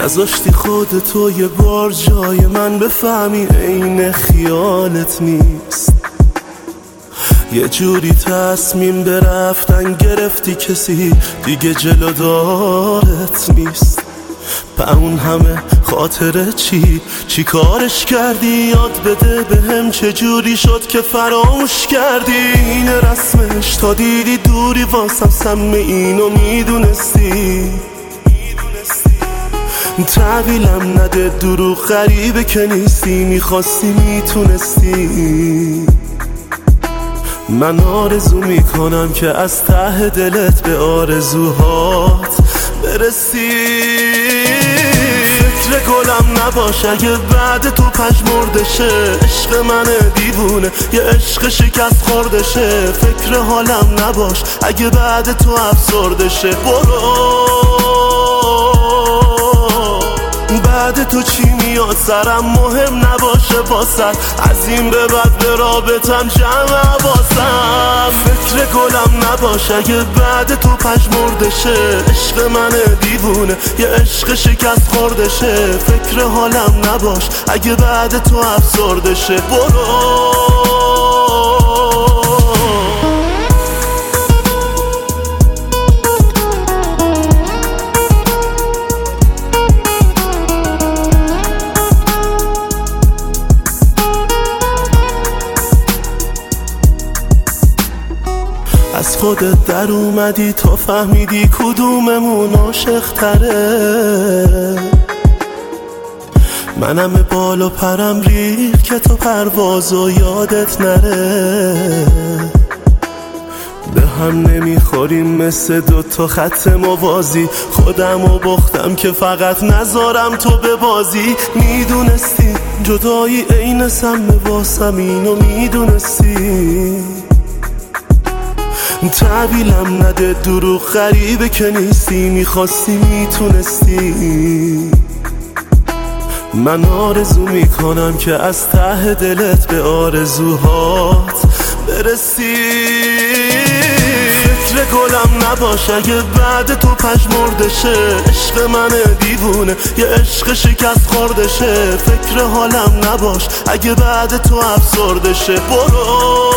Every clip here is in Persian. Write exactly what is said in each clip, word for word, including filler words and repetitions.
نذاشتی خودتو یه بار جای من بفهمی عین خیالت نیست. یه جوری تصمیم به رفتن گرفتی کسی دیگه جلودارت نیست. با اون همه خاطره چی چی کارش کردی؟ یاد بده به هم چه جوری شد که فراموش کردی. این رسمش تا دیدی دوری واسم سم اینو میدونستی. تحویلم نده دروغ غریبه که نیستی. میخواستی میتونستی. من آرزو میکنم که از ته دلت به آرزوهات برسی. فکر گلم نباش اگه بعد تو پژمرده شه. عشق من دیوونه یه عشق شکست خورده شه. فکر حالم نباش اگه بعد تو افسرده شه. برو بعد تو چی میاد سرم مهم نباشه واسط. از این به بعد به رابطم جمع باسم. فکر گلم نباش اگه بعد تو پژمرده شه. عشق من دیوونه یه عشق شکست خورده شه. فکر حالم نباش اگه بعد تو افسرده شه. برو از خودت در اومدی تا فهمیدی کدوممون عاشق تره. منم بال و پرم ریخت که تو پروازو یادت نره. به هم نمیخوریم مثل دوتا خط موازی. خودمو بختم که فقط نذارم تو به بازی. میدونستی جدایی عین سم واسم اینو میدونستی. تحویلم نده دروغ غریبه که نیستی. میخواستی میتونستی. من آرزو میکنم که از ته دلت به آرزوهات برسی. فکر گلم نباش اگه بعد تو پژمرده شه. عشق من دیوونه یه عشق شکست خورده شه. فکر حالم نباش اگه بعد تو افسرده شه. برو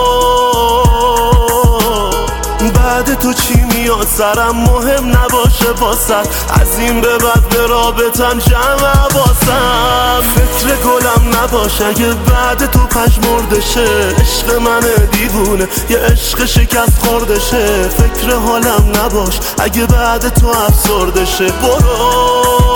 بعد تو چی میاد سرم مهم نباشه واسط. از این به بعد به رابطم جمع باسم. فکر گلم نباش اگه بعد تو پژمرده شه. عشق من دیوونه یه عشق شکست خورده شه. فکر حالم نباش اگه بعد تو افسرده شه. برو